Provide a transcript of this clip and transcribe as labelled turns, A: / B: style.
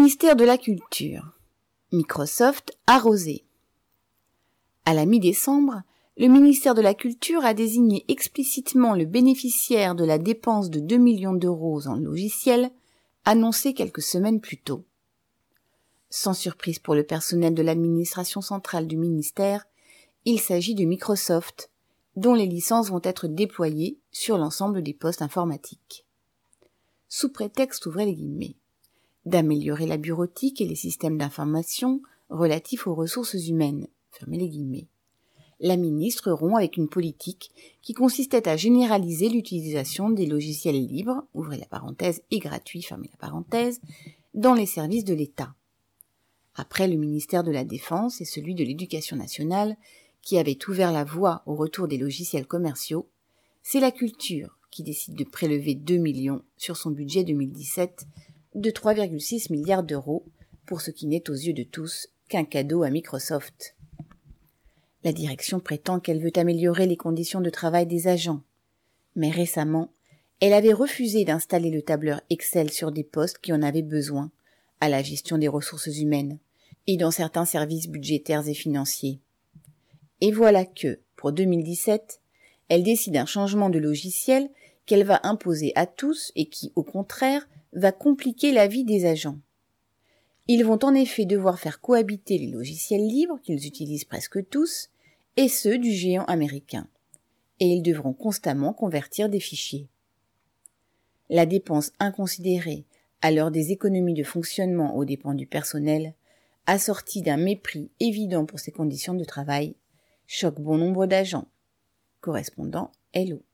A: Ministère de la Culture. Microsoft arrosé. À la mi-décembre, le ministère de la Culture a désigné explicitement le bénéficiaire de la dépense de 2 millions d'euros en logiciels, annoncée quelques semaines plus tôt. Sans surprise pour le personnel de l'administration centrale du ministère, il s'agit de Microsoft, dont les licences vont être déployées sur l'ensemble des postes informatiques. Sous prétexte, ouvrez les guillemets, d'améliorer la bureautique et les systèmes d'information relatifs aux ressources humaines, fermez les guillemets. La ministre rompt avec une politique qui consistait à généraliser l'utilisation des logiciels libres, ouvrez la parenthèse, et gratuits, fermez la parenthèse, dans les services de l'État. Après le ministère de la Défense et celui de l'Éducation nationale, qui avaient ouvert la voie au retour des logiciels commerciaux, c'est la culture qui décide de prélever 2 millions sur son budget 2017 de 3,6 milliards d'euros, pour ce qui n'est aux yeux de tous qu'un cadeau à Microsoft. La direction prétend qu'elle veut améliorer les conditions de travail des agents. Mais récemment, elle avait refusé d'installer le tableur Excel sur des postes qui en avaient besoin, à la gestion des ressources humaines, et dans certains services budgétaires et financiers. Et voilà que, pour 2017, elle décide un changement de logiciel qu'elle va imposer à tous et qui, au contraire, va compliquer la vie des agents. Ils vont en effet devoir faire cohabiter les logiciels libres qu'ils utilisent presque tous et ceux du géant américain. Et ils devront constamment convertir des fichiers. La dépense inconsidérée, à l'heure des économies de fonctionnement aux dépens du personnel, assortie d'un mépris évident pour ses conditions de travail, choque bon nombre d'agents. Correspondant Hello.